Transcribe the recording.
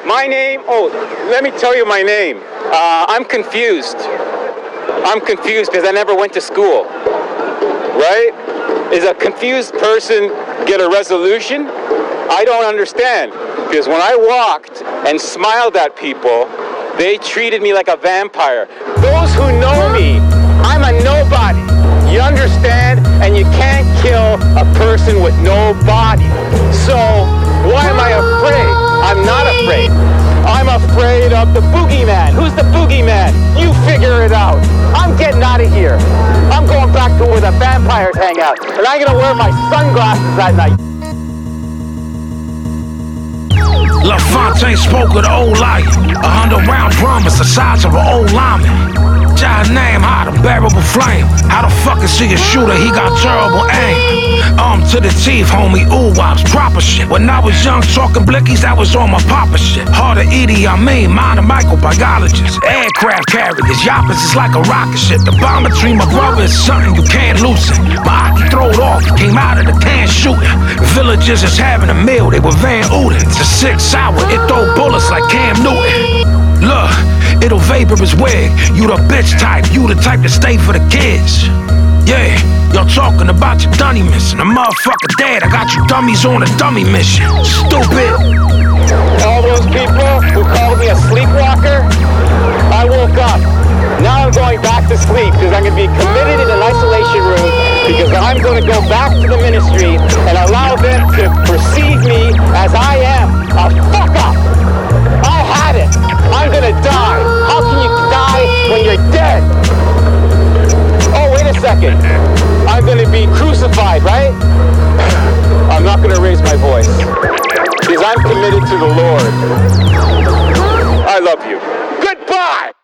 My name? Oh, let me tell you my name. I'm confused. I'm confused because I never went to school. Right? Is a confused person get a resolution? I don't understand. Because when I walked and smiled at people, they treated me like a vampire. Those who know me, I'm a nobody. You understand? And you can't kill a person with no body. So, why am I afraid? I'm not afraid. I'm afraid of the boogeyman. Who's the boogeyman? You figure it out. I'm getting out of here. I'm going back to where the vampires hang out. And I'm going to wear my sunglasses at night. LaFontaine spoke of the old life. 100-round drum is the size of an old lineman. His name, hot, unbearable flame. How the fuck is he a shooter? He got terrible aim. To the teeth, homie, ooh wops, proper shit. When I was young, talking blickies, that was on my papa shit. Harder Edie, I mean, mine a microbiologist. Aircraft carriers, yappers is like a rocket ship. The bond between my brother is something you can't loosen. My Aki throw it off, came out of the can shooting. Villagers is having a meal, they were Van Uden. It's a 6 hour, it throw bullets like Cam Newton. Look, it'll vapor his wig. You the bitch type, you the type to stay for the kids. Yeah, y'all talking about your dummy missing. A motherfucker dead, I got you dummies on a dummy mission. Stupid. All those people who called me a sleepwalker, I woke up. Now I'm going back to sleep because I'm going to be committed in an isolation room because I'm going to go back to the ministry and allow them to perceive me as I am. A fuck up. I had it. I'm going to die. How can you die when you're dead? Oh, wait a second. I'm going to be crucified, right? I'm not going to raise my voice because I'm committed to the Lord. I love you. Goodbye!